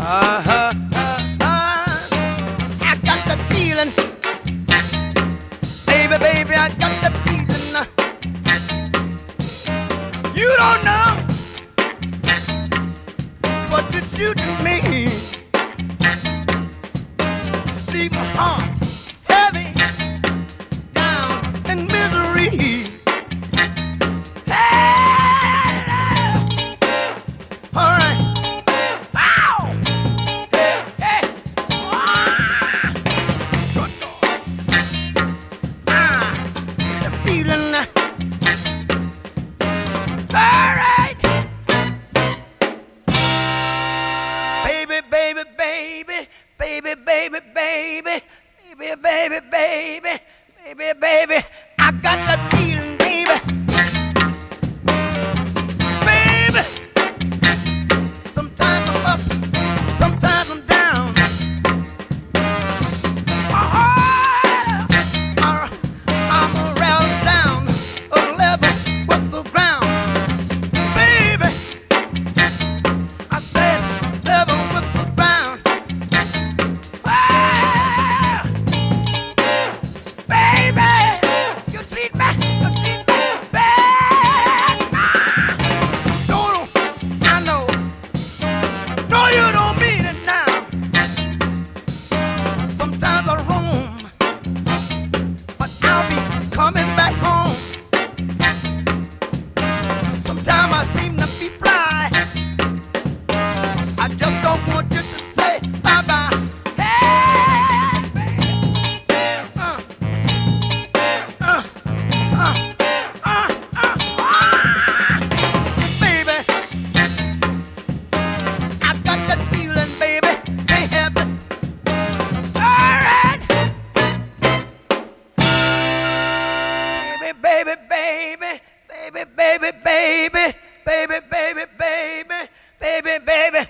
I got the feeling, baby, baby, I got the feeling. You don't know what you do to me. Leave my heart heavy, down in misery. Hey, all right. Wow. Hey, hey. The feeling. All right. Baby, baby, baby, baby, baby, baby, baby, baby, baby, baby, baby. I got that feeling, baby. Baby. Sometimes I'm up, sometimes I'm down. I'm around down a level with the ground. Baby, I said level with the ground. Baby, you treat me bad. Don't I know? No, you don't mean it now. Sometimes I roam, but I'll be coming back home. Sometimes I seem to be fly. I just don't want you to say bye-bye. Hey, baby. Baby, I got that feeling, baby. Can't help it. All right. Baby, baby, baby, baby, baby, baby, baby, baby, baby, baby, baby.